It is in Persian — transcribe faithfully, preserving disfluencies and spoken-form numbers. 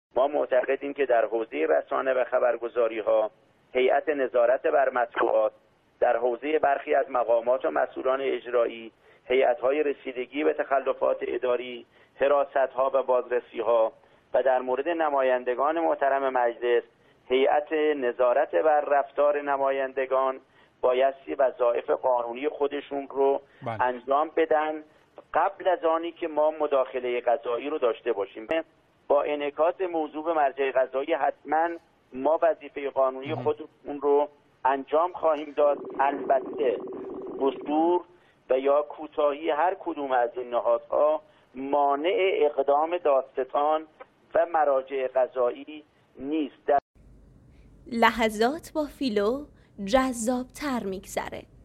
ما معتقدیم که در حوزه رسانه و خبرگزاری‌ها هیئت نظارت بر مطبوعات، در حوزه برخی از مقامات و مسئولان اجرایی هیئت‌های رسیدگی به تخلفات اداری، حراست‌ها و بازرسی‌ها و در مورد نمایندگان محترم مجلس هیئت نظارت بر رفتار نمایندگان بایستی وظایف قانونی خودشون رو بله. انجام بدن قبل از آنی که ما مداخله قضایی رو داشته باشیم. با انعکاس موضوع به مرجع قضایی حتما ما وظیفه قانونی خودمون رو انجام خواهیم داد. البته قصور و یا کوتاهی هر کدوم از این نهادها مانع اقدام دادستان و مراجع قضایی نیست. لحظات با فیلو جذاب‌تر می‌گذره.